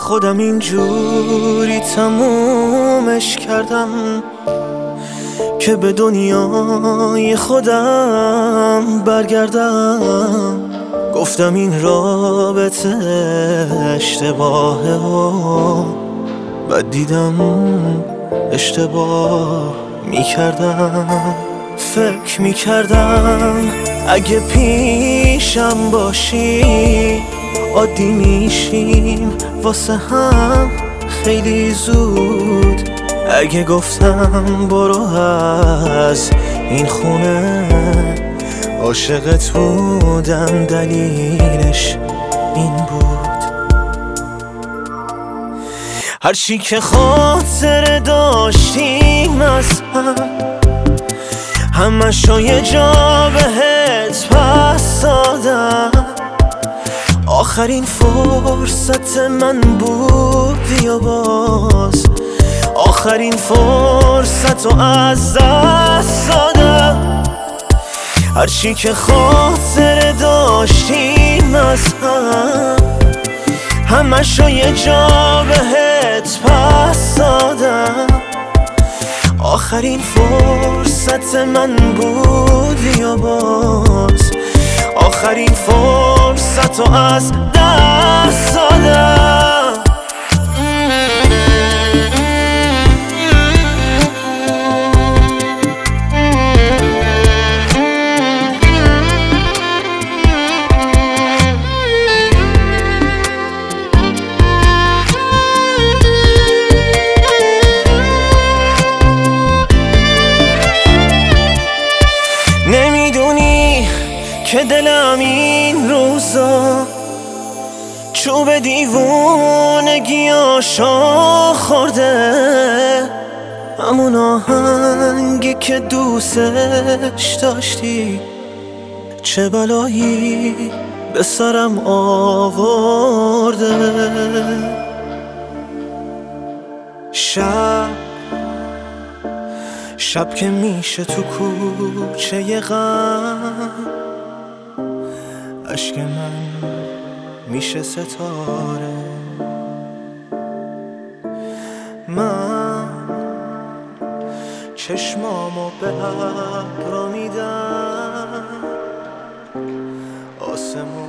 خودم اینجوری تمومش کردم که به دنیای خودم برگردم. گفتم این رابطه اشتباهه و بعد دیدم اشتباه میکردم. فکر میکردم اگه پیشم باشی عادی میشیم واسه هم خیلی زود. اگه گفتم برو از این خونه عاشقت بودم دلیلش این بود. هرچی که خاطره داشتیم از همشو یه جا بهت پس دادم. آخرین فرصت من بود یا باز آخرین فرصت رو از دست دادم. هرچی که خاطره داشتیم از همشو یه جا بهت پس دادم. آخرین فرصت من بود یا باز آخرین فرصت رو از دست دادم. نمیدونی که دلم این روزا چوب دیوونگیاشو خورده. همون آهنگی که دوستش داشتی چه بلایی به سرم آورده. شب که میشه تو کوچه غم عشق من میشه ستاره. من چشمامو به ابرا میدم آسمون